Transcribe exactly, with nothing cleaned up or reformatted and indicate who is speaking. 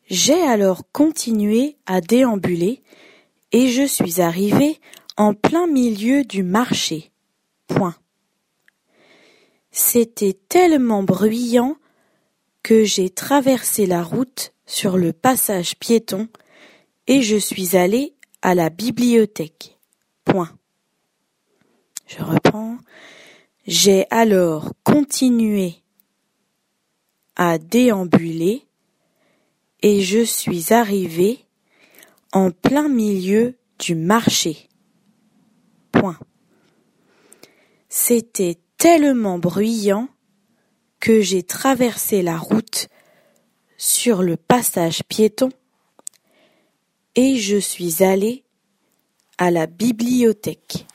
Speaker 1: J'ai alors continué à déambuler et je suis arrivé en plein milieu du marché. Point. C'était tellement bruyant que j'ai traversé la route sur le passage piéton et je suis allé à la bibliothèque. Point. Je reprends. J'ai alors continué à déambuler et je suis arrivé en plein milieu du marché. Point. C'était tellement bruyant que j'ai traversé la route sur le passage piéton et je suis allé à la bibliothèque.